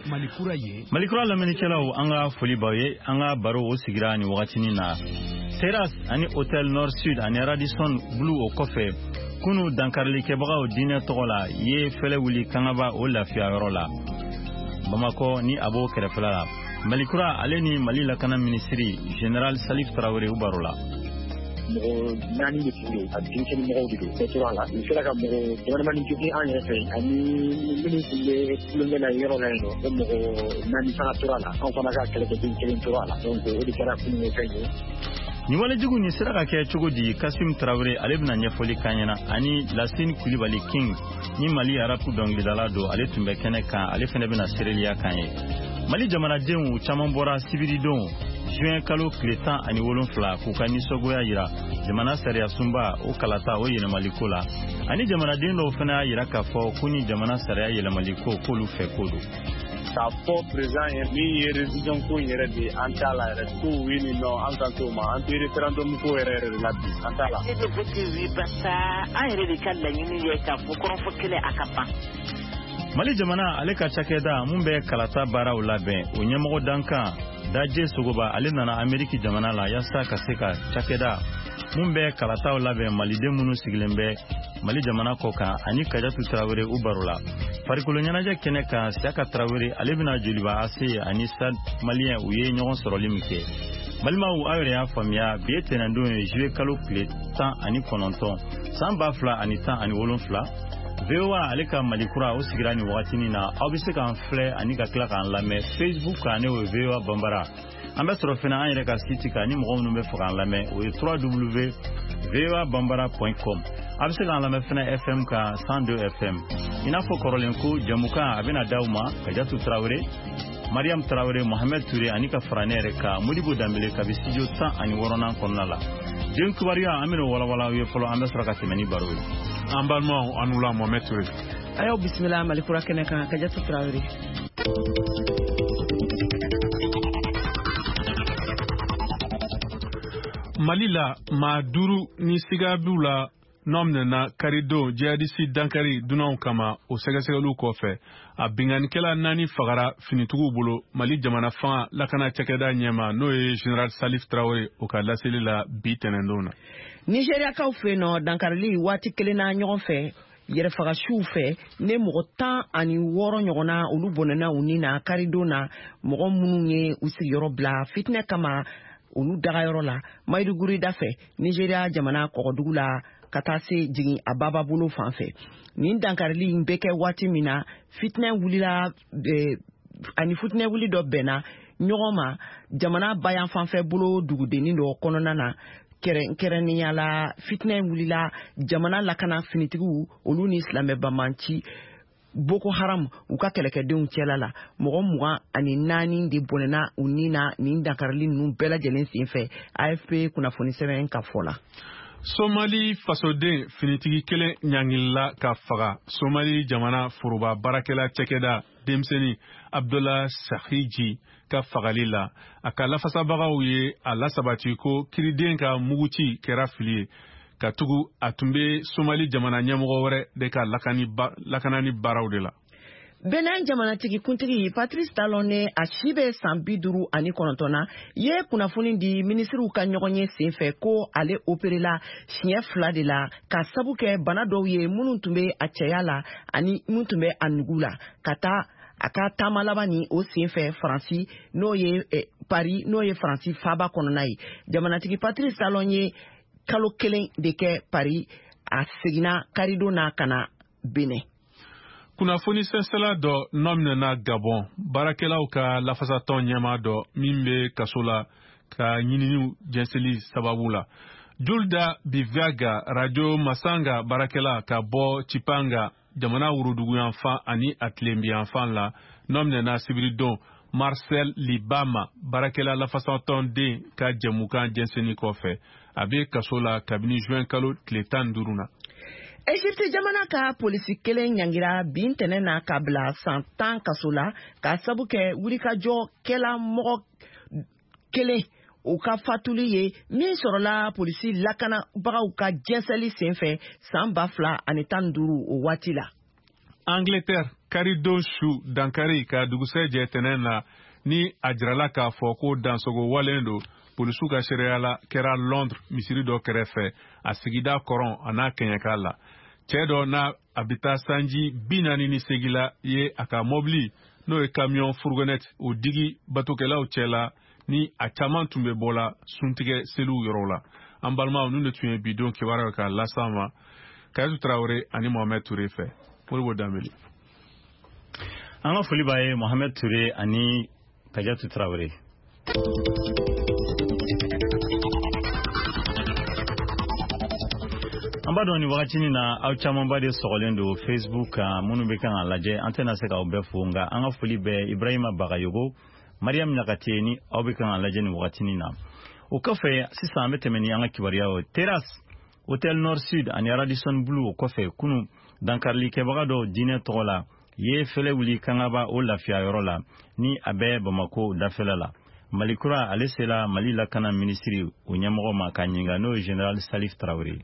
Malikura lamɛnnikɛlaw an ka foli b'aw ye an ka baro o sigira ni wagatinin na Terrace ani Hotel Nord Sud ani Radisson Blu o kɔfɛ kunu dankarilikɛbagaw diinɛ tɔgɔ la ye fɛlɛ wuli kangaba o lafiya yɔrɔ la Bamako ni abo kɛrɛfɛla la Malikura ale ni Mali lakana ministri General Salif Traoré u baro la mɔgɔ naani de tun don a denmisɛnnin mɔgɔw de don bɛɛ tora la u sera ka mɔgɔ gouvernement jogin an yɛrɛ fɛ ani minnu tun bɛ kulonkɛ la yɔrɔ la yen nɔ o mɔgɔ naani fana tora la an fana ka kɛlɛkɛden kelen tora la donc o de kɛra kun ye fɛn ye ni walejugu ni sera ka kɛ cogo di Kassim Traoré ale bɛna ɲɛfɔli kan ɲɛna ani Lassine Coulibaly King ni Mali arabu dɔnkilidala don ale tun bɛ kɛnɛ kan ale fana bɛna sereliya kan ye Mali jamanadenw caman bɔra sibiridon juin kalo tile 17 k'u ka nisɔngoya jira jamana sariya sunba o kalata o yɛlɛmaliko la ani jamanaden dɔw fana y'a jira k'a fɔ ko ni jamana sariya yɛlɛmaliko k'olu fɛ ko don k'a fɔ président ye min ye révision ko yɛrɛ de an t'a la yɛrɛ ko oui ni non an kan t'o ma an tɛ référendum ko yɛrɛ de la bi an t'a la. ne bɛ voté oui parce que an yɛrɛ de ka laɲini ye k'a fɔ kɔrɔfɔ kelen a ka ban. Mali jamana ale ka cakɛda mun bɛ kalata baaraw labɛn o ɲɛmɔgɔ dankan Daje Sogoba ale nana Ameriki jamana la yasa ka se ka cakɛda mun bɛ kalataw labɛn maliden minnu sigilen bɛ Mali jamana kɔ kan ani Kadiatou Traoré u baro la farikolo ɲɛnajɛ kɛnɛ kan Siaka Traoré ale bɛna joliba ase ani Stade Malien u ye ɲɔgɔn sɔrɔli min kɛ balimaw aw yɛrɛ y'a faamuya bi ye tɛnɛndon ye juillet kalo tile 19 san 2017 VOA ale ka Malikura o sigira ni wagatinin na aw bɛ se k'an filɛ ani ka tila k'an lamɛn Facebook kan ne o ye VOA Bambara an bɛ sɔrɔ fana an yɛrɛ ka site kan ni mɔgɔ minnu bɛ fɛ k'an lamɛn o ye www.voabambara.com a bɛ se k'an lamɛn fana FM kan 102 FM i n'a fɔ kɔrɔlen ko jamukan a bɛna d'aw ma Kadiatou Traoré Mariam Traoré Mohamed Touré ani ka fara ne yɛrɛ kan Modibo Dambele kabi studio 16 kɔnɔna la den kubariya an bɛna walawala aw ye fɔlɔ an bɛ sɔrɔ ka tɛmɛ ni baro ye an balimaw an wula Mohamed Touré ayo bismillah Malikura kɛnɛ kan Kadiatou Traoré Mali la maa 5 ni siga b'u la nɔminɛna karidon jihadisi dankari dunanw kama o sɛgɛsɛgɛliw kɔfɛ a binganikɛla 4 fagara finitigiw bolo Mali jamana fanga lakana cakɛda ɲɛma n'o ye General Salif Traoré o ka laseli la bi tɛnɛndon na Nigeriakaw fɛ nɔ dankarili waati kelen na ɲɔgɔn fɛ yɛrɛfagasiw fɛ ne mɔgɔ 16 ɲɔgɔnna olu bɔnɛna u ni na karidon na mɔgɔ minnu ye u sigiyɔrɔ bila fitinɛ kama olu dagayɔrɔ la Maiduguri da fɛ Nigeria jamana kɔgɔdugu la ka taa se jigin a baba bolo fan fɛ nin dankarili in bɛ kɛ waati min na fitinɛ wulila ani fitinɛ wuli dɔ bɛnna ɲɔgɔn ma jamana bayan fanfɛ bolo dugudennin dɔ kɔnɔna na kɛrɛnkɛrɛnnenya la fitinɛ wulila jamana lakana finitigiw olu ni silamɛbamanci Boko Haram u ka kɛlɛkɛdenw cɛla la mɔgɔ 24 de bɔnɛna u ni na nin dankarili ninnu bɛɛ lajɛlen senfɛ AFP kunnafoni sɛbɛn ka fɔ la Somali fasoden finitigi kelen ɲangilila ka faga Somali jamana foroba barakɛla cɛkɛda denmisɛnnin Abdullah Sahiji ka fagali la a ka lafasabagaw ye a lasabati ko kiriden ka muguci kɛra fili ye ka tugu a tun bɛ Somali jamana ɲɛmɔgɔ wɛrɛ de ka lakanani baaraw de la Benin jamanatigi kuntigi Patrice Talon ne a si bɛ san 59 na ye kunnafoni di ministriw ka ɲɔgɔn ye senfɛ ko ale opérela siɲɛ 2 de la ka sabu kɛ bana dɔw ye minnu tun bɛ a cɛya la ani minnu tun bɛ a nugu la ka taa a ka taama laban ni o senfɛ Faransi n'o ye Paris n'o ye Faransi faaba kɔnɔna ye jamanatigi Patrice Talon ye kalo 1 de kɛ Paris a seginna karidon na ka na Benin kunnafoni sɛnsɛla dɔ nɔminɛna Gabon baarakɛlaw ka lafasatɔn ɲɛma dɔ min bɛ kaso la ka ɲininiw jɛnseli sababu la Julda Biviaga radio Masanga baarakɛla ka bɔ Chipanga jamana wuruduguyanfan ani Atilembiyanfan la nɔminɛna sibiridon Marcel Libama baarakɛla lafasatɔn den ka jɛmukan jɛnseni kɔfɛ a bɛ kaso la kabini juin kalo tile 15 na Egypte jamana ka polisi kelen ɲangira bin tɛnɛ na ka bila san 10 kaso la ka sabu kɛ wulikajɔ kɛla mɔgɔ kelen o ka fatuli ye min sɔrɔla polisi lakanabagaw ka jɛnsɛli senfɛ san 2015 o waati la Angleterre Karido Shu dankari ka duguse jetenen na ni ajrala ka foko dansogo walendo polisu ka seriala kera Londres misiri do kerefe asigida koron ana kenyakala chedo na abita sanji binani ni segila ye aka mobli no e camion fourgonnette o digi batokela o chela ni achaman tumbe bola suntige selu yorola ambalma nu ne tuye bidon ke wara ka lasama Kayatu Traoré ani Mohamed Touré fe pour dameli Anga foli baye Mohamed Touré ani Kayatu Traoré Ambado ni wakati na au chamamba de sogolendo Facebook munu beka ngalaje antena seka obefunga anga foli be Ibrahima Bagayogo Mariam Nakateni au beka ngalaje ni wakati na ukafe sisa ametemeni anga kibariao Terrace Hotel Nord Sud ani Radisson Blue ukafe kunu dankarli kebagado dine tola ye fele wuli kangaba o lafia yorola ni abe Bamako dafelala Malikura alesela Malila kana ministry unyamoko makanyinga no General Salif Traoré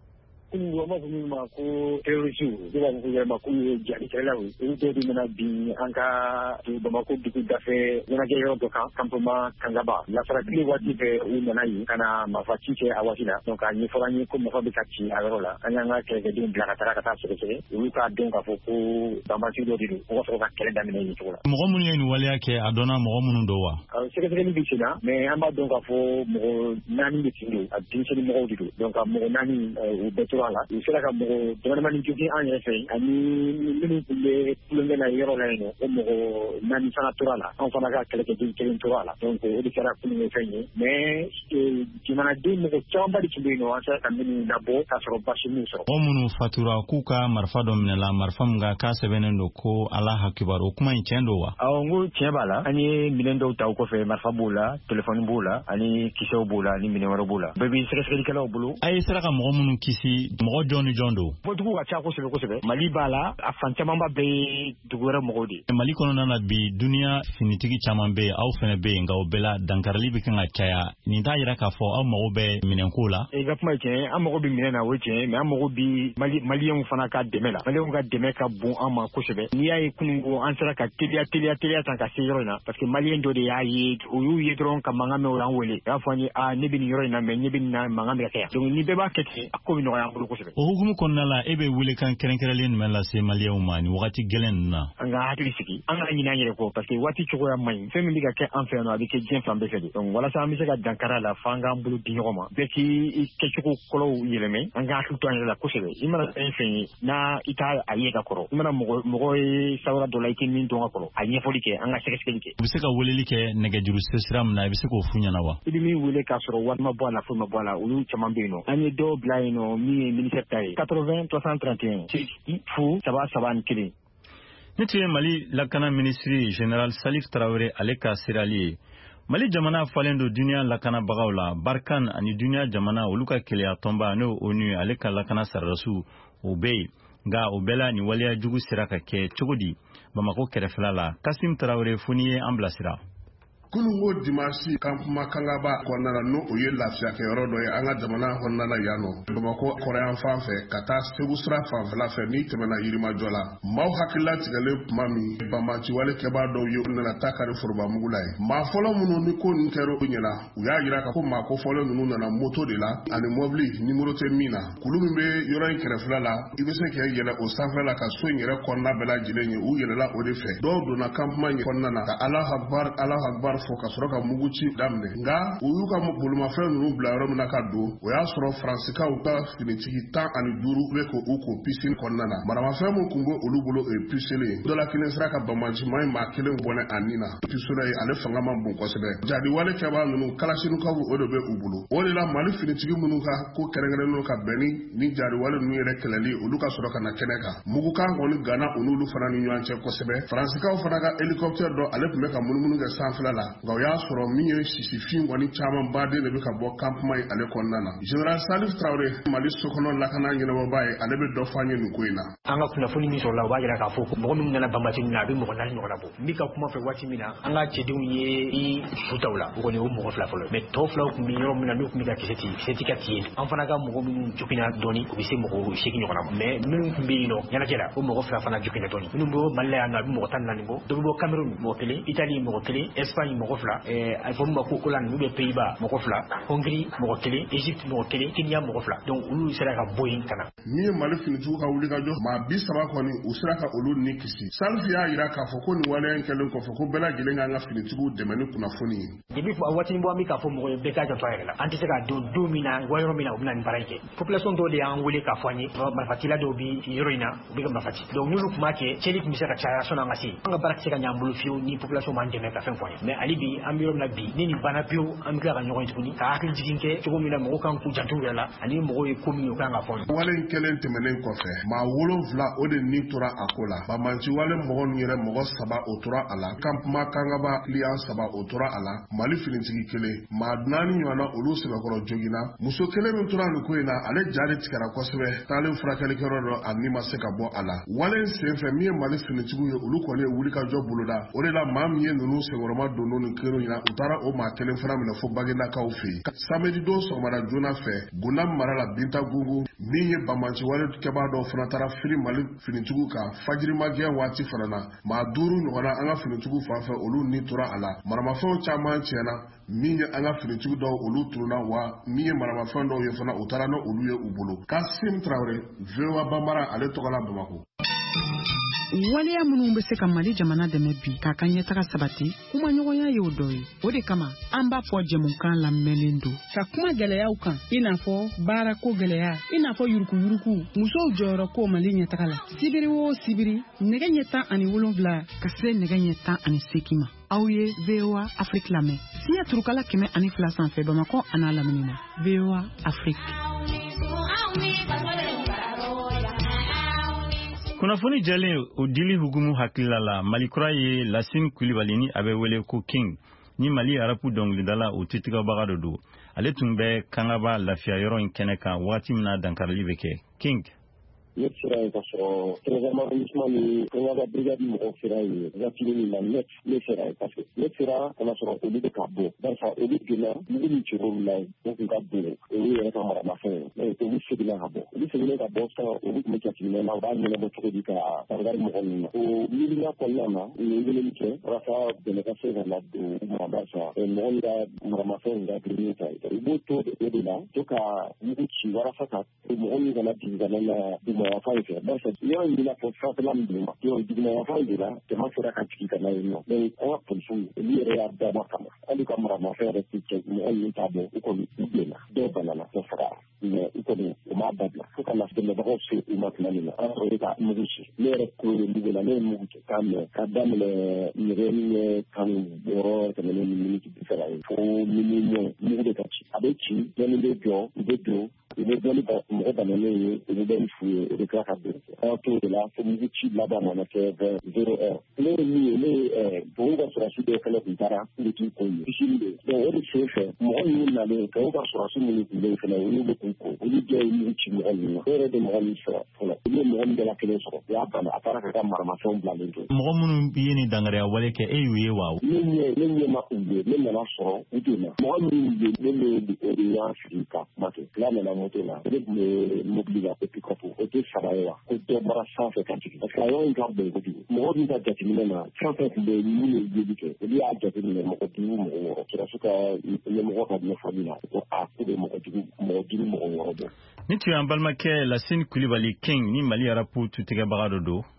Wama kuma ko terrorism zuwa ko ko jari kala to di mena bi anka to Bamako biku dafe yana ke yo to kampuma kangaba la frakli wati be umana yi kana mafati ke awasila donc ani forani ko mafabika ci arola anyanga ke de din bla kata kata sere uka don ka foko Bamako do di ko so ka kele damene ni tola mo mun yenu wali yake adona mo mun do wa sere ni bicina mais amba don ka fo mo nani bicindo a dinseni mo dido donc mo nani u beto wala sera ka mo gouvernement jogi en effet ani minu le pulunga na yero la no o mo nani sana la on fana ka kele ke din torala donc o di kara pulunga fenye mais dimana de mo chamba di chibino asa ka minu na bo ka so bashi muso o munu fatura kuka marfado minela marfam ga ka sebenendo ko ala hakibaro kuma incendo wa aw ngo tiebala ani minendo taw ko fe marfabula telephone bula ani kiso bula ni minewaro bula bebi sekretari kala bulu ay sera ka mo munu kisi mo joni jondo bodugu wa cha ko sebe mali bala afanta mamba be dugura mogodi mali kono nana bi dunia finitigi chamambe au fene be nga obela dankarali bi kanga chaya ni ta yira ka fo au mo be minenkula e ga kuma ke amogo bi minena weche me amogo bi mali yon fana ka demela mali yon ga demeka bon ama ko sebe ni ay kunungo ansara ka telia tan ka seyro na parce que mali ndo de yayi o yu yedron ka manga me oran wele ya fani a ne bi ni yoro na me ne bi na manga me ka donc ni be ba kete ko bi no ya ko sebe o hukumu konnala ebe wule kan kerenkerelen mela se maliya umani wakati gelen na anga hakili siki anga nyina nyere ko parce que wati choko ya mai femi liga ke enfer no avec bien fambe fede donc wala sa mi se ka dankara la fanga mbulu dinyoma be ki ke choko kolo yeleme anga hakili to la ko sebe imana enfeni na ita ayeka koro imana mogo sawra do laiti min do ngakoro anye folike anga sekeskelike bise ka wuleli ke nege juru sesiram na bise ko funya na wa idi mi wule ka soro watma bola fuma bola ulu chamambe no anye do blaino mi ministère 80 331 fu saba nkili Nitiye Mali lakana ministry General Salif Traoré aleka sirali Mali jamana falendo dunia lakana bagawla barkan ani dunia jamana oluka kelea tomba no onu aleka lakana sarasu obey ga obela ni walia jugu siraka ke chogodi Bamako kereflala Kasim Traoré funiye amblasira Kulungo Dimashi kampuma kangaba kwanana no oye lafia ke rodo ya anga jamana honnana yano Bamako korean fanfe kata segusra fanfela fe mi temena yirima jola maw hakila tigale mami bamachi wale keba do yo na takari furba mugulai ma folo munu ni ko nkero nyela uya yira ka ko ma ko folo nunu na moto de la ani mobli numero termina kulumi be yoro kerefla la ibese ke yela o sanfela ka so nyere konna bela jilenye u yela la o de fe do do na kampuma konnana ka Allah akbar foka soroka muguchi damne nga uyuka buluma fe nunu blaro na kado o ya soro fransika uka finitiki tan ani duru beko uko piscine konnana marama fe mu kungo olubulo e piscine do la kinesra ka bamaji mai makele bone anina piscine ale fanga mambon ko sebe jadi wale keba nunu kalashinu ka odo be ubulu o la mali finitiki munu ka ko kerengere no ka beni ni jadi wale nu yere kelali oluka soroka na keneka muguka ngoni gana onulu fana ni nyanche ko sebe fransika fana ka helicopter do ale pumeka munu ga sanfla la ga ya soro miye sisifin wani chaman bade ne bika bo camp mai ale konnana General Salif Traoré Mali sokono lakana nyina babaye ale be do fanye nukoina an ka kunnafoni min sɔrɔla o b'a jira k'a fɔ mɔgɔ min nana banbati min na a bɛ mɔgɔ 4 ɲɔgɔn na bɔ n bɛ ka kuma fɛ waati min na an ka cɛdenw ye i sutaw la o kɔni o mɔgɔ 2 fɔlɔ mais tɔw 2 tun bɛ yɔrɔ min na n'u tun bɛ ka kisɛ ti ka tiye an fana ka mɔgɔ minnu jokina dɔɔni u bɛ se mɔgɔ 8 ɲɔgɔn na mais minnu tun bɛ yen nɔ ɲɛnajɛ la o mɔgɔ 2 fana jokina dɔɔni minnu bɛ Mali la yan nɔ a bɛ mɔgɔ 14 bɔ dɔ bɛ bɔ Cameroun mɔgɔ 1 Italie mɔgɔ 1 Espagne mɔgɔ 2 a fɔ min ma ko Hollande ou bien Pays-Bas mɔgɔ 2 Hongrie mɔgɔ 1 Égypte mɔgɔ 1 Kenya mɔgɔ 2 donc olu sera ka bɔ yen kana min ye Mali finitigiw ka wuli ka jɔ maa 30 kɔni u sera ka olu ni kisi Salfi y'a yira k'a fɔ ko nin waleya in kɛlen kɔfɛ ko bɛɛ lajɛlen kan ka finitigiw dɛmɛ ni kunnafoni ye depuis waati min bɔ an bɛ k'a fɔ mɔgɔ ye bɛɛ k'a janto a yɛrɛ la an tɛ se k'a dɔn don min na wa yɔrɔ min na u bɛna nin baara in kɛ population dɔw de y'an wele k'a fɔ an ye marifatila dɔw bɛ yɔrɔ in na u bɛ ka marifati donc n'olu tun b'a kɛ cɛli tun bɛ se ka caya sɔnni an ka se an ka baara tɛ se ka ɲɛ an bolo fiyewu ni population m'an dɛmɛ ka fɛn fɔ an ye mais hali bi an bɛ yɔrɔ min na bi ni nin banna pewu an bɛ tila ka ɲɔgɔn ye tuguni ka hakili jigin kɛ cogo min na mɔgɔw kan k'u janto u yɛrɛ la ani mɔgɔw ye ko min ye u kan ka fɔ wale in kɛlen tɛmɛnen kɔfɛ maa 7 o de ni tora a ko la Banbanci wale mɔgɔ ninnu yɛrɛ mɔgɔ 3 o tora a la Kampuma Kangaba client 3 o tora a la Mali finitigi 1 maa 4 ɲɔgɔnna olu sɛbɛkɔrɔ jogina muso 1 min tora nin ko in na ale jari tigɛra kosɛbɛ taalen furakɛlikɛyɔrɔ dɔ a ni ma se ka bɔ a la wale in senfɛ min ye Mali finitigiw ye olu kɔni ye wuli ka jɔ boloda o de la maa min ye ninnu senkɔrɔma don nin kero in na u taara o maa 1 fana minɛ fo Baginakaw fɛ yen samedi don sɔgɔmada joona fɛ Guna mara la Binta Gungu min ye Banbanci wale kɛbaa dɔw fana taara firi Mali finitigiw kan fajirimagɛn waati fana na maa 5 ɲɔgɔnna an ka finitigiw fanfɛ olu ni tora a la maramafɛnw caman tiɲɛna min ye an ka finitigi dɔw olu turuna wa min ye maramafɛn dɔw ye fana u taara n'olu ye u bolo Kasim Traoré VOA Bambara ale tɔgɔla Bamako waleya minnu bɛ se ka Mali jamana dɛmɛ bi k'a ka ɲɛtaga sabati kuma ɲɔgɔnya ye o dɔ ye o de kama an b'a fɔ jɛmukan lamɛnlen don ka kuma gɛlɛyaw kan i n'a fɔ baarako gɛlɛya i n'a fɔ yurukuyuruku musow jɔyɔrɔ ko Mali ɲɛtaga la sibiri o sibiri nɛgɛ ɲɛ 17 ka se nɛgɛ ɲɛ 18 ma aw ye VOA Afrique lamɛn siɲɛ turukala 102 sanfɛ Bamakɔ a n'a lamini na VOA Afrique kunnafoni jɛlen o dili hukumu hakilila la Malikura ye Lasine Kulibali ni a bɛ wele ko King ni Mali arabu dɔnkilidala o titigɛbaga dɔ don ale tun bɛ Kangaba lafiya yɔrɔ in kɛnɛ kan waati min na dankarili bɛ kɛ King ne sera yen ka sɔrɔ trésor arrondissement ni Kangaba brigade mɔgɔw sera yen waati min na ne sera yen parce que ne sera ka na sɔrɔ olu bɛ ka bɔ barisa olu donna mugu ni cɛw la o tun ka bon olu yɛrɛ ka maramafɛn olu seginna ka bɔ ka bɔ sisan olu tun bɛ jateminɛ na u b'a ɲɛnabɔ cogo di ka barikari mɔgɔ ninnu na o miirina kɔnɔna na u ye weleli kɛ walasa dɛmɛ ka se ka na don u ma barisa mɔgɔ min ka maramafɛn ka girin ta u b'o to o de la to ka mugu ci walasa ka mɔgɔ min kana jigin kana na dugumafɛn fɛ barisa yɔrɔ in bɛna fɔ sanfɛla min duguma dugumafɛn de la jama sera ka jigin ka na yen nɔ an ka polisiw olu yɛrɛ y'a dama kama hali ka maramafɛn yɛrɛ ti cɛ mɔgɔ min t'a bɔ u kɔni u bilenna dɔw banana dɔ faga mais u kɔni u m'a dabila fo ka na dɛmɛbagaw se u ma tuma min na an sɔrɔ ka mugu ci ne yɛrɛ kulo mugu la ne ye mugu kɛ k'a mɛn ka daminɛ nɛgɛ ɲɛ 16 tɛmɛnen ni miniti 30 ye fo miniti mugu de ka ci a bɛ ci dɔɔni bɛ jɔ u bɛ don u bɛ dɔɔni ka mɔgɔ bananen ye u bɛ dɔɔni fu ye u bɛ tila ka don an t'o de la fo mugu ci laban mana kɛ 0 ne ye min ye ne ye tubabu ka sɔrɔsi dɔw fana tun taara olu t'u ko ye piscine de donc o de sen fɛ mɔgɔ minnu nalen tubabu ka sɔrɔsi minnu tun bɛ yen fana olu bɛ k'u ko olu jɛ ye mugu ci mɔgɔ ninnu na o yɛrɛ de mɔgɔ min sɔrɔ fɔlɔ olu ye mɔgɔ min bɛɛ la kelen sɔrɔ u y'a bana a taara ka taa maramafɛnw bilalen to mɔgɔ minnu ye nin dangariya wale kɛ e y'u ye wa ne ɲɛ ma u ye ne nana sɔrɔ u donna mɔgɔ minnu ye ne o de y'a sigi ka kuma kɛ tila nana moto la ne tun bɛ mobili la ko pick-up o tɛ saba ye wa ko dɔ bɔra sanfɛ ka jigin parce que a yɔrɔ in ka bon kojugu mɔgɔ min ka jateminɛ na fɛn fɛn tun bɛ yen minnu ye yeli kɛ olu y'a jateminɛ mɔgɔ 5 mɔgɔ 6 sɔrɔsi ka ɲɛmɔgɔ ka ɲɛfɔli la ko ko bɛ mɔgɔ 5 mɔgɔ 6 bɔ ni tun y'an balimakɛ Lasine Kulibali King ni Mali arabu tutigɛbaga dɔ don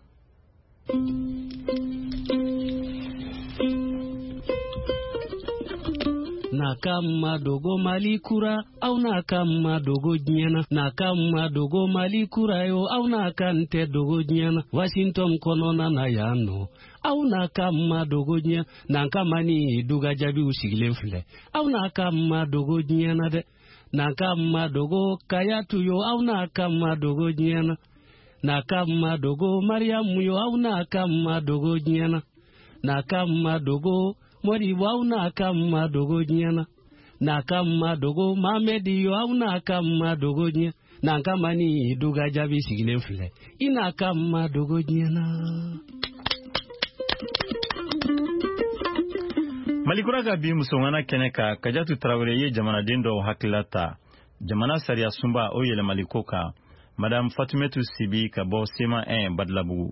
Nakama dogo Malikura au nakama dogo nyana nakama dogo Malikura yo au nakante dogo nyana Washington konona na yano au nakama dogo nyana nakama ni duga jabi usigilen file au nakama dogo nyana de nakama dogo Kayatu yo au nakama dogo nyana nakama dogo Mariamu yo au nakama dogo nyana nakama dogo Mori wau nakama dogo nyana nakama dogo Mamedi yo au nakama dogo nyana n'an ka mani duga jaabi sigilen filɛ i n'a ka ma dogo diɲɛna. Malikura ka bi musongana kɛnɛ ka Kajatu Tarawele ye jamanaden dɔw hakilila ta jamana sariya sunba o yɛlɛmaliko kan. Madame Fatumetu Sibi ka bɔ Sema 1 Badlabugu.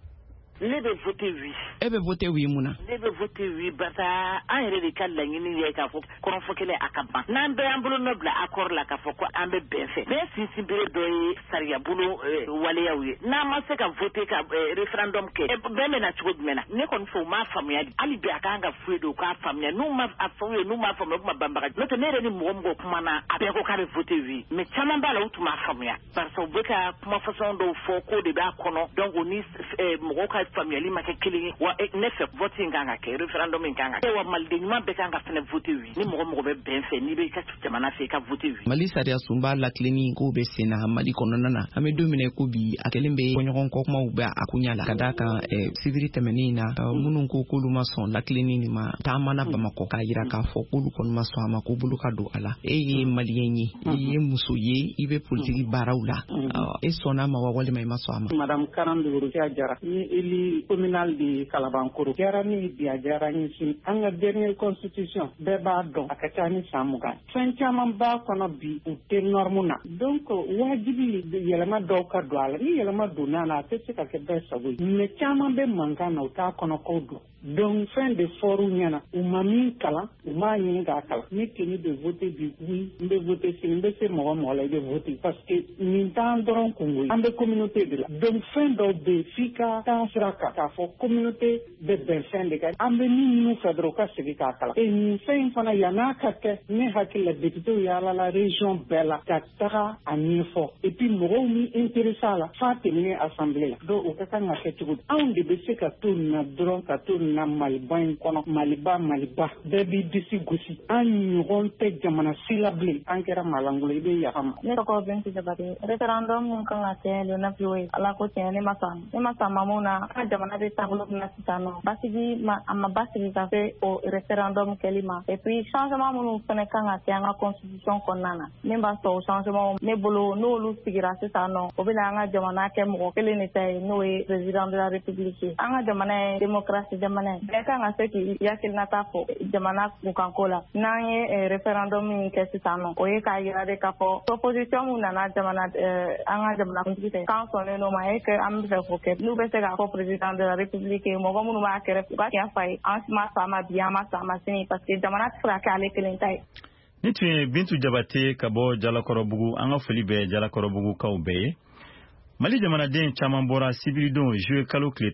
Ne bɛ voté oui. E bɛ voté oui mun na? Ne bɛ voté oui parce que an yɛrɛ de ka laɲini ye k'a fɔ kɔrɔfɔ kelen a ka ban. N'an bɛɛ y'an bolo nɔ bila accord la k'a fɔ ko an bɛ bɛn fɛ. Bɛɛ sinsinbere dɔ ye sariya bolo waleyaw ye. N'an ma se ka voté ka référendum kɛ bɛɛ bɛ na cogo jumɛn na? Ne kɔni fɛ u m'a faamuya. Hali bi a kan ka f'u ye de u k'a faamuya. N'u ma fɔ u ye n'u m'a faamuya u kuma banbaga. N'o tɛ ne yɛrɛ ni mɔgɔ mɔgɔ kuma na a bɛɛ ko k'a bɛ voté oui. Mais caman b'a la u tun m'a faamuya. Parce que u bɛ ka kuma fasɔn dɔw fɔ k'o de b'a kɔnɔ. Donc o ni mɔgɔw ka faamuyali ma kɛ kelen ye. Wa ne fɛ vote in kan ka kɛ référendum in kan ka kɛ. Wa maliden ɲuman bɛɛ kan ka fɛnɛ voté oui. Ni mɔgɔ mɔgɔ bɛ bɛn fɛ n'i bɛ i ka jamana fɛ i ka voté oui. Mali sariya sunba latilenni k'o bɛ sen na Mali kɔnɔna na. An bɛ don min ko bi a kɛlen bɛ ɲɔgɔn kɔ kumaw bɛ a kunya la. Ka d'a kan sibiri tɛmɛnen na minnu ko k'olu ma sɔn latilenni nin ma taamana Bamakɔ k'a jira k'a fɔ k'olu kɔni ma sɔn a ma k'u bolo ka don a la. E ye maliyɛn ye i ye muso ye i bɛ politiki baaraw la e sɔnna ma wa walima i ma sɔn a ma? Madame Karan Duguruja Jara ni eli communal de Kalabankoro Jara ni dia Jara ni si an ka dernière constitution bɛɛ b'a dɔn a ka ca ni san 20 fɛn caman b'a kɔnɔ bi u tɛ norme na donc wajibi yɛlɛma dɔw ka don a la ni yɛlɛma donna la a tɛ se ka kɛ bɛɛ sago ye mais caman bɛ mankan na u t'a kɔnɔ k'o don donc fɛn de fɔr'u ɲɛna u ma min kalan u m'a ɲini k'a kalan ni keni bɛ voter bi oui n bɛ voter sini n bɛ se mɔgɔ mɔgɔ la i bɛ voter parce que nin t'an dɔrɔn kungo ye an bɛ communauté de la donc fɛn dɔw bɛ yen f'i ka taa sira kan k'a fɔ communauté bɛ bɛn fɛn de kan an bɛ min ɲini fɛ dɔrɔn u ka segin k'a kalan nin fɛn in fana yann'a ka kɛ ne hakili la députéw yaalala région bɛɛ la ka taga a ɲɛfɔ et puis mɔgɔw ni intéressé a la f'a tɛmɛnen assemblée la donc o ka kan ka kɛ cogo di anw de bɛ se ka to nin na dɔrɔn ka to nin na Maliba in kɔnɔ Maliba bɛɛ b'i disi gosi an ɲɔgɔn tɛ jamana si la bilen an kɛra malangolo i bɛ yafa ma. Ne tɔgɔ Bintu Jabate référendum mun kan ka kɛ le 9 juillet ala ko tiɲɛ ne ma sɔn mun na an ka jamana bɛ taabolo min na sisan nɔ basigi a ma basigi ka se o référendum kɛli ma et puis changement minnu fana kan ka kɛ an ka constitution kɔnɔna na ne b'a sɔrɔ o changement ne bolo n'olu sigira sisan nɔ o bɛna an ka jamana kɛ mɔgɔ kelen de ta ye n'o ye président de la république an ka jamana ye démocratie jamana ye bɛɛ kan ka se k'i hakilinata fɔ jamana kunkanko la n'an ye référendum min kɛ sisan nɔ o ye k'a yira de k'a fɔ opposition mun nana an ka jamanakuntigi fɛ k'an sɔnnen n'o ma e kɛ an bɛ fɛ k'o kɛ n'u bɛ se k'a fɔ président de la république mɔgɔ minnu b'a kɛrɛfɛ u ka tiɲɛ f'a ye an ma sɔn a ma bi an ma sɔn a ma sini parce que jamana tɛ se ka kɛ ale kelen ta ye. Ni tun ye Bintu Jabate ka bɔ Jalakɔrɔbugu an ka foli bɛ Jalakɔrɔbugukaw bɛɛ ye. Mali jamanaden caman bɔra sibiridon juillet kalo tile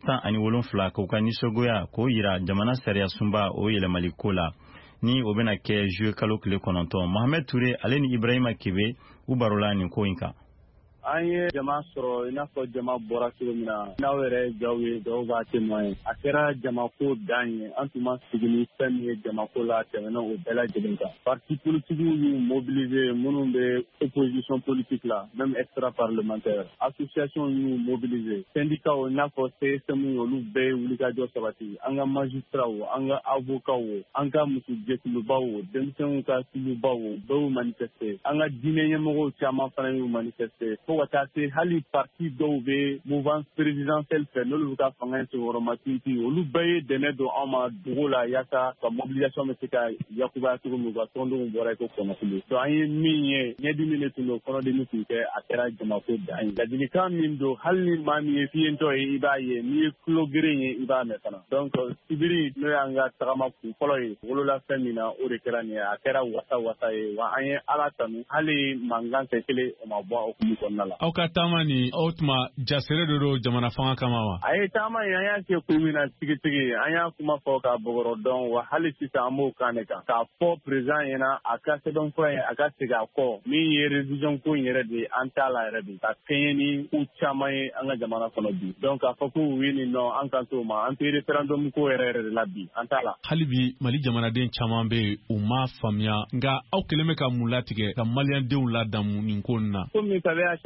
17 k'u ka nisɔngoya k'o yira jamana sariya sunba o yɛlɛmaliko la ni o bɛna kɛ juillet kalo tile 9. Mohamed Touré ale ni Ibrahima Kebe u barola nin ko in kan. An ye jama sɔrɔ i n'a fɔ jama bɔra cogo min na n'aw yɛrɛ jaw ye jaw b'a témoin a kɛra jamako dan ye an tun ma sigi ni fɛn min ye jamako la tɛmɛna o bɛɛ lajɛlen kan parti politique y'u mobiliser minnu bɛ opposition politique la même extra parlementaire association y'u mobiliser syndicat i n'a fɔ CSM olu bɛɛ ye wulikajɔ sabati an ka magistrat o an ka avocat o an ka musojɛkulubaw o denmisɛnw ka kulubaw o bɛɛ manifester an ka diinɛ ɲɛmɔgɔw caman fana y'u manifester fo ka taa se hali parti dɔw bɛ mouvance présidentielle fɛ n'olu ka fanga sɛbɛkɔrɔma tinti olu bɛɛ ye dɛmɛ don anw ma dugu la yaasa ka mobilisation bɛ se ka yakubaya cogo min u ka tɔndenw bɔra ko kɔnɔkulu donc an ye min ye ɲɛdimi de tun don kɔnɔdimi tun tɛ a kɛra jamako dan ye ladilikan min don hali ni maa min ye fiyentɔ ye i b'a ye n'i ye tulo geren ye i b'a mɛn fana donc sibiri n'o y'an ka tagama kun fɔlɔ ye wolola fɛn min na o de kɛra nin ye a kɛra wasa ye wa an ye ala tanu hali mankan tɛ kelen o ma bɔ a hukumu kɔnɔna la. Aw ka taama ni o tuma jasere de don jamana fanga kama wa? A ye taama in an y'a kɛ kun min na tigitigi an y'a kuma fɔ ka bɔgɔrɔ dɔn wa hali sisan an b'o kan de kan k'a fɔ président ɲɛna a ka sɛbɛnfura in a ka segin a kɔ min ye révision ko in yɛrɛ de an t'a la yɛrɛ de ka kɛɲɛ ni ko caman ye an ka jamana kɔnɔ bi donc k'a fɔ ko oui ni non an kan t'o ma an tɛ référendum ko yɛrɛ de la bi an t'a la. Hali bi Mali jamanaden caman bɛ yen u m'a faamuya nka aw kɛlen bɛ ka mun latigɛ ka maliyɛndenw ladamu nin ko in na. Komi ça veut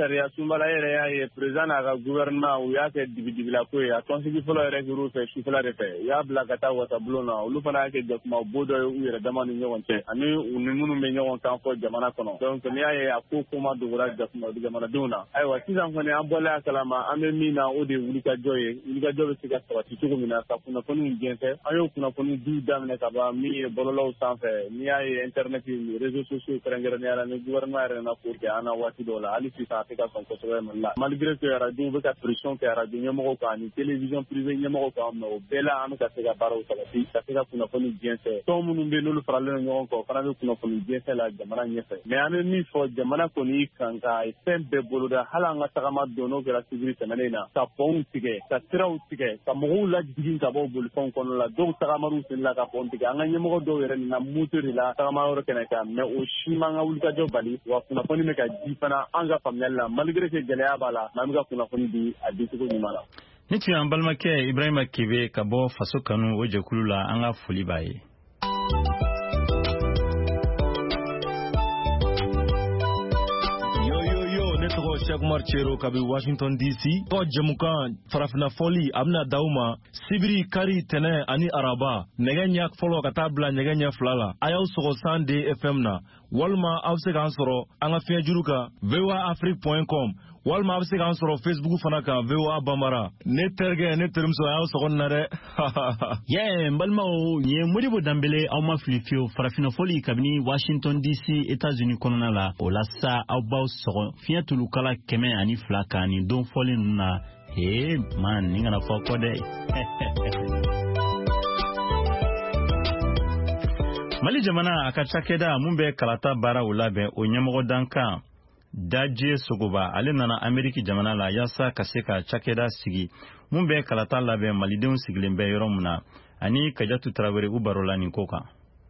sariya sunbala yɛrɛ y'a ye président n'a ka gouvernement u y'a kɛ digidibila ko ye a tɔnsigi fɔlɔ yɛrɛ kɛr'u fɛ sufɛla de fɛ u y'a bila ka taa wasabulon na olu fana y'a kɛ jakuma bo dɔ ye u yɛrɛ dama ni ɲɔgɔn cɛ ani u ni minnu bɛ ɲɔgɔn kan fɔ jamana kɔnɔ donc n'i y'a ye a ko ma dogora jamanadenw na ayiwa sisan kɔni an bɔlen a kalama an bɛ min na o de ye wulikajɔ ye wulikajɔ bɛ se ka sabati cogo min na ka kunnafoniw jɛnsɛ an y'o kunnafoni di daminɛ ka ban min ye bɔlɔlɔw sanfɛ n'i y'a ye internet réseaux sociaux kɛrɛnkɛrɛnnenya la ni gouvernement yɛrɛ nana ko kɛ an na waati dɔw la hali sisan a tɛ ka sɔn kosɛbɛ Mali la malgré que radio bɛ ka pression kɛ radio ɲɛmɔgɔw kan ani télévision privée ɲɛmɔgɔw kan mais o bɛɛ la an bɛ ka se ka baaraw sabati ka se ka kunnafoni jɛnsɛ tɔn minnu bɛ n'olu faralen ɲɔgɔn kan o fana bɛ kunnafoni jɛnsɛ la jamana ɲɛfɛ mais an bɛ min fɔ jamana kɔni kan ka fɛn bɛɛ boloda hali an ka tagama don n'o kɛra sibiri tɛmɛnen na ka pɔnw tigɛ ka siraw tigɛ ka mɔgɔw lajigin ka bɔ bolifɛnw kɔnɔ la dɔw tagamaruw senila ka pɔn tigɛ an ka ɲɛmɔgɔ dɔw yɛrɛ nana moto de la tagama yɔrɔ kɛnɛ kan mais o si man ka wulikajɔ bali wa kunnafoni bɛ ka di fana an ka faamuyali la malgré que gɛlɛya b'a la mais an bɛ ka kunnafoni di a dicogo ɲuman la. Ni tun y'an balimakɛ Ibrahima Kebe ka bɔ faso kanu o jɛkulu la an ka foli b'a ye. Cheikh Marchero kabi Washington DC ko jamukan farafina foli amna dauma sibiri kari tene ani araba negenya folo ka tabla negenya flala ayaw sogo sande FM na walma awse kan soro anga fiajuruka voaafrique.com walma awse kan soro Facebook fana ka VOA Bambara ne terge ne termso ayaw sogo nare ye mbalma o ye modibo dambele aw ma filifio farafina foli kabini Washington DC États-Unis konona la o la sa aw baw sogo fiatulu kala kɛmɛ ani fila kan ni don fɔlen ninnu na man ni kana fɔ kɔ dɛ Mali jamana a ka cakɛda mun bɛ kalata baara u labɛn o ɲɛmɔgɔ dankan Daje Sogoba ale nana Ameriki jamana la yasa ka se ka cakɛda sigi mun bɛ kalata labɛn malidenw sigilen bɛ yɔrɔ mun na ani Kajatu Tarawele u baro la nin ko kan.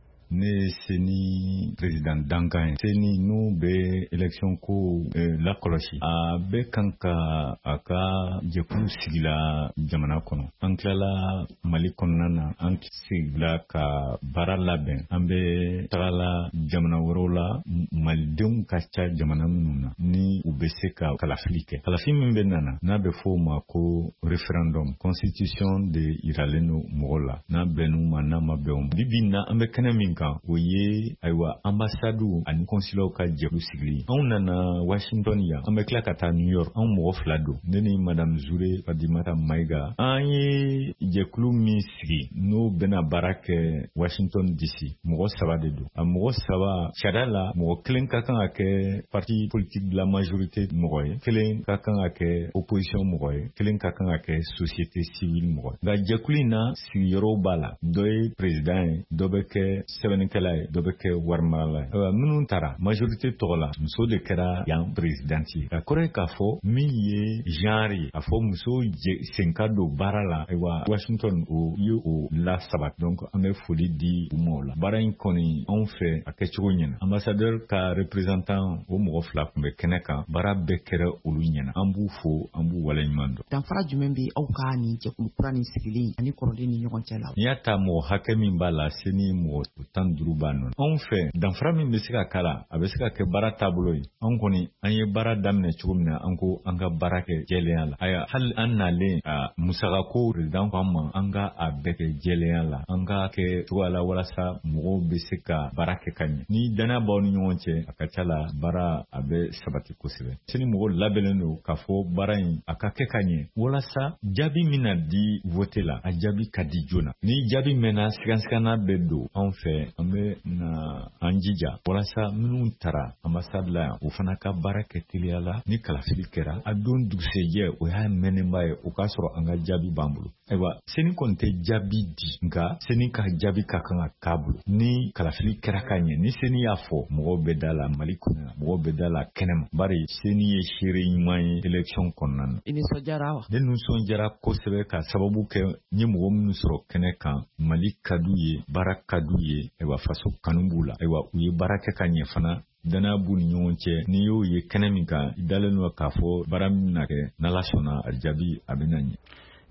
Ne seni président Dankan seni nu be élection ko la kolosi a be kanka aka jekulu sigila jamana kono an kilala Mali kɔnɔna na an sigila ka baara labɛn an be tagala jamana wɛrɛw la malidenw ka ca jamana minnu na ni u be se ka kalafili kɛ kalafili min be nana n'a be fɔ o ma ko référendum constitution de yiralen no mɔgɔ la n'a bɛn'u ma n'a ma bɛn bibi na an be kɛnɛ min kan o ye ayiwa ambassadeur ani consulat ka jɛkulu sigili anw nana Washington ya an bɛ tila ka taa New York anw mɔgɔ fila don ne ni madame Zure Fadimata Maiga an ye jɛkulu min sigi n'o bɛna baara kɛ Washington DC mɔgɔ saba de don a mɔgɔ saba sariya la mɔgɔ kelen ka kan ka kɛ parti politique de la majorité mɔgɔ ye kelen ka kan ka kɛ opposition mɔgɔ ye kelen ka kan ka kɛ société civile mɔgɔ ye nka jɛkulu in na sigiyɔrɔw b'a la dɔ ye président ye dɔ bɛ kɛ sɛbɛnnikɛla ye dɔ bɛ kɛ warimarala ye minnu taara majorité tɔgɔ la muso de kɛra yan président ye ka kɔrɔ ye k'a fɔ min ye genre ye a fɔ muso sen ka don baara la ayiwa Washington o ye o la sabati donc an bɛ foli di u ma o la baara in kɔni anw fɛ a kɛcogo ɲɛna ambassadeur ka représentant o mɔgɔ fila tun bɛ kɛnɛ kan baara bɛɛ kɛra olu ɲɛna an b'u fo an b'u waleɲuman dɔn. Danfara jumɛn bɛ aw ka nin jɛkulu kura nin sigili ani kɔrɔlen ni ɲɔgɔn cɛ la n'i y'a ta mɔgɔ hakɛ min b'a la se ni mɔgɔ 15 b'a nɔ anw fɛ danfara min bɛ se ka kala a bɛ se ka kɛ baara taabolo ye anw kɔni an ye baara daminɛ cogo min na an ko an ka baara kɛ jɛlenya la aya hali an nalen musaka ko président ko an ma an ka a bɛɛ kɛ jɛlenya la an ka kɛ cogoya la walasa mɔgɔw bɛ se ka baara kɛ ka ɲɛ ni danaya b'aw ni ɲɔgɔn cɛ a ka ca la baara a bɛ sabati kosɛbɛ sini mɔgɔw labɛnnen don k'a fɔ baara in a ka kɛ ka ɲɛ walasa jaabi min na di vote la a jaabi ka di joona ni jaabi mɛnna sigansigana bɛ don anw fɛ an bɛ na an jija walasa minnu tara ambassade la yan o fana ka baara kɛ teliya la ni kalafili kɛra a don dugusɛjɛ o y'a mɛnenba ye o k'a sɔrɔ an ka jaabi b'an bolo ayiwa seni kɔni tɛ jaabi di nka seni ka jaabi ka kan ka k'a bolo ni kalafili kɛra ka ɲɛ ni seni y'a fɔ mɔgɔw bɛ da la Mali kɔnɔ mɔgɔw bɛ da la kɛnɛma bari seni ye seere ɲuman ye élection kɔnɔna na. I nisɔndiyara wa? Ne nisɔndiyara kosɛbɛ ka sababu kɛ n ye mɔgɔ minnu sɔrɔ kɛnɛ kan Mali ka d'u ye baara ka d'u ye ayiwa faso kanu b'u la ayiwa u ye baara kɛ ka ɲɛ fana danaya b'u ni ɲɔgɔn cɛ n'i y'o ye kɛnɛ min kan i dalen don k'a fɔ baara min na kɛ n'Ala sɔnna a jaabi a bɛna ɲɛ.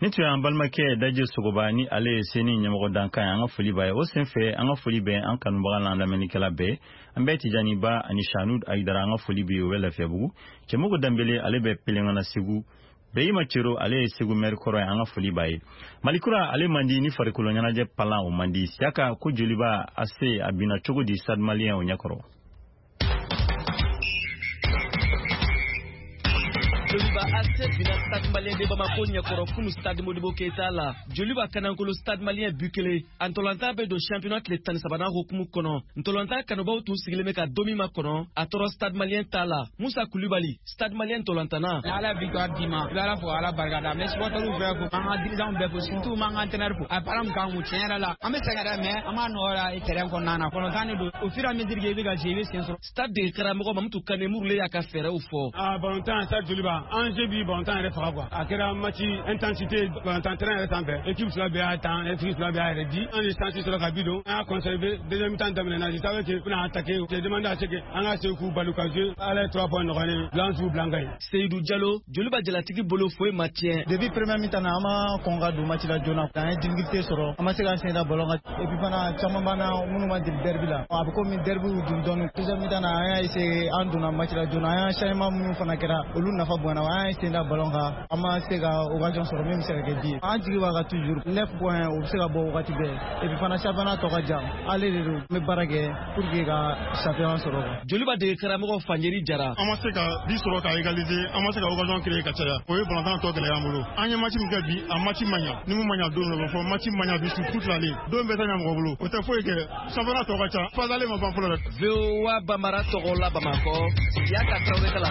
ni tu an balmake daje sugoba ni ale seni nyamgo dankan an foli baye o sen fe an foli be an kanu balan la menikala be an be tijani ba ani shanud aidara an foli be wala febu kemugo dambele ale be pelengana sigu be ma chiro ale sigu merkoro an foli baye malikura ale mandi ni farikulo nyana je pala o mandi siaka ko joliba ase abina chogo di stade malien o nyakoro Joliba assez bina stade malien de Bamako nyakoro funu stade Modibo Keita la Joliba kanankolo stade malien Bukele antolanta be do championnat le tan sabana hokumu kono ntolanta kanoba tu sigileme ka domi makono atoro stade malien tala Musa Koulibaly stade malien tolantana ala victoire dima ala fo ala bargada mais supporteru be ko manga dirigeant be ko surtout manga entraîneur ko aparam ka mu tiara la ame sagada mais ama nora e terrain ko nana kono tane do au fur et à mesure que be ga jewe senso stade de Karamoko mamtu kanemur le yaka fere ou fo Valentin stade Joliba enjeu bi Valentin re fera quoi a kera match intensité Valentin terrain re tambe équipe sur la ba temps équipe sur la ba re di en instance sur la cabido a conservé deuxième temps d'amener je savais que pour attaquer j'ai demandé à ce que anga Sekou Baluka jeu allez 3 points no gagner blanc ou blanc Seydou Diallo Joliba Jalatigi bolo foi matien depuis première mi-temps ama konga do match la jona dans difficulté soro ama se ga senda bolonga et puis bana chama bana munuma de derby la abko mi derby du don deuxième mi-temps aya ese anduna match la jona aya chama munu fana kera olu nafa bwana aya senda bolonga ama se ga occasion soro même se ga di anjigi wa toujours 9 points ou se ga bo wakati be et puis fana chabana to ga jam ale de me barage pour que ga champion soro Joliba de Karamoko Fanyeri Jara ama se ga di soro ka égaliser ama se ga occasion créer ka tsaya o ye Valentin to gele amolo anya match mi gabi a match manya ni mu manya do no fo match manya bi sur toute la ligne do mbeta nyam gobulu o te fo ke championnat to ga tsa pas aller ma ban folo Vewa Bamara Togola Bamako yaka trawé kala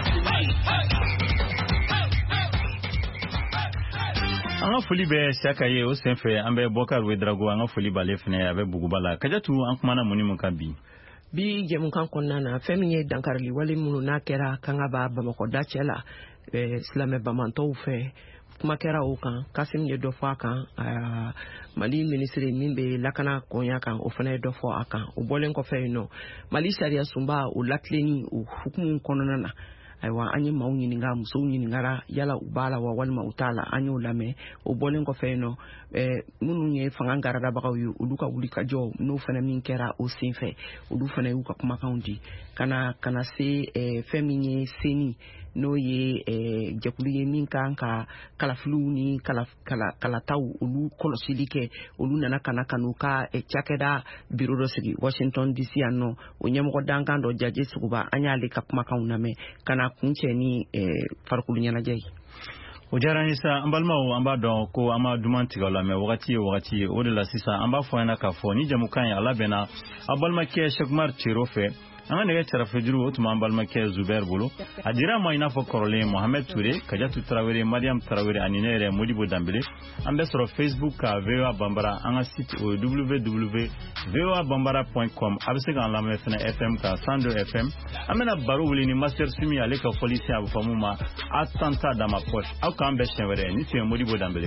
an foli be siaka ye o sen fe an be Bokar Wedrago an foli bale fene abe bugubala kajatu an kuma na muni mun kan bi jemukan konnana feminye dankarli wali munu na kera kanga ba Bamako dachela islamé bamanto fe kuma kera o kan Kasim ye dofo akan Mali ministre min be lakana konya kan o fana dofo akan o bolen ko fe no Mali sharia sumba o latleni o hukumu konona aywa anyi maw nyininga muso nyiningara yala ubala wa walma utala anyo lame o bolen ko feno munu nye fanga ngarada bagaw yu uluka ulika jo no fana min kera o sinfe ulu fana yu ka kuma kaundi kana se feminye seni no ye jakuluye min kan ka kalaflu ni kala taw ulu kolosilike ulu nana kana kanuka chakeda biro do sigi Washington DC anno o nyamo dankan do jaje sukuba anyale ka kuma kauname kana kunche ni farkulu nyana jay o jarani sa ambalma o amba don ko ama dumanti gala me wakati o de la sisa amba fo na ka fo ni jamukan ya labena abalma ke shekmar chirofe anga nege tarafe juru otuma ambalma ke Zubair bolo adira ma ina fo korole Mohamed Touré Kajatu Traoré Mariam Traoré aninere Modibo Dambele ambe sur Facebook ka VOA Bambara anga site au www.voabambara.com abse kan la mefna FM ka 102 FM amena baro wuli ni master sumi ale ka police abu famuma atanta dans ma poche au kan be chenwere ni tu Modibo Dambele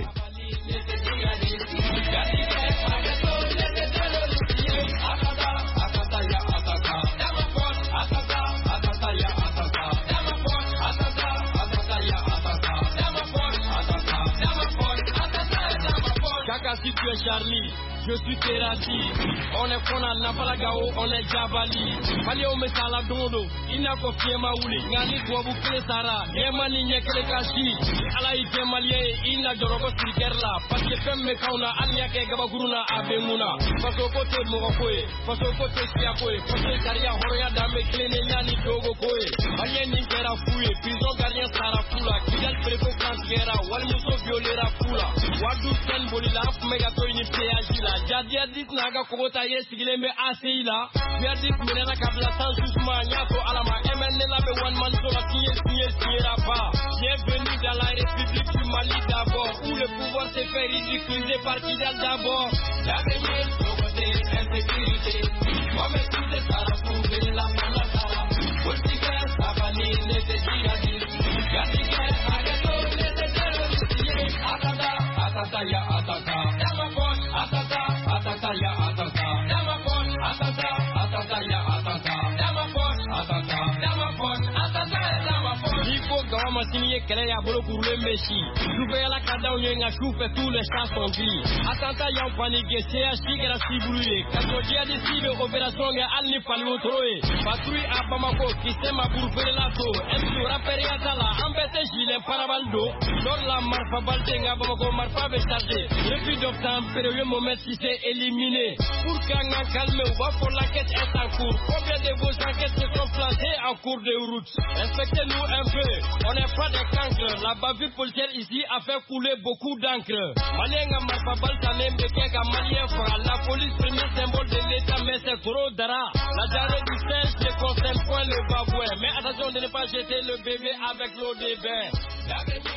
Si tu es Charlie, je suis Terati. On est Fona Nabalagao, on est Jabali. Malio Mesala Dondo, Ina Kofi Maouli, Nani Kwabu Sara, Yemani Nyekele Kashi, Alaïke Malie, Ina Jorogo Srikerla, parce que Femme Mekauna, Aniake Gabaguruna, Abemuna, parce au côté de Mokoe, parce au côté de Siakoe, parce que Karia Horia Dame Klene Nani Dogo Koe, Malien Ninkera Fouye, Prison Gardien Sara Fula, Kidal Preco Kantiera, Walmuso Violera Fula, Wadu Sen Bolila, Megato ni péage là. Jadia dit naga kogota yesigile me asila. Yadit menena kabla sansusma nyato alama MNL be one man so la tiera pas. Bienvenue dans la République du Mali d'abord où le pouvoir se fait ridiculiser par Kidal d'abord. La meilleure côté insécurité. Moi me tout de ça pour la manata. Politique abani les djihadistes. Gadiga agato les terroristes. Atata ya atata. Mali kɛlɛ y'a bolo kurulen bɛ si sufɛla ka d'aw ye nka su fɛ tous les chats sont gris attentat y'an paniqué CHI kɛra cibulu ye ka sɔrɔ djihadiste bɛ opération kɛ hali ni fali wotoro ye patrouille à Bamako kisɛ ma burufeerela to MC rappeur ya t'a la an bɛɛ tɛ gilet pare-balles don lors la marifa bal tɛ nka Bamako marifa bɛ chargé depuis d'obtempérer u ye Mohamed Cissé éliminé pour qu'an ka calmer u b'a fɔ l'enquête est en cours combien de vos enquêtes se sont placées en cours de route respectez-nous un peu on n'est pas des cancres la bavure policière ici a fait couler beaucoup d'encre malien ka marifa bal tanen bɛ kɛ ka malien faga la police premier symbole de l'état mais c'est trop dara la jarre du singe ne concerne point le babouin mais attention de ne pas jeter le bébé avec l'eau des bains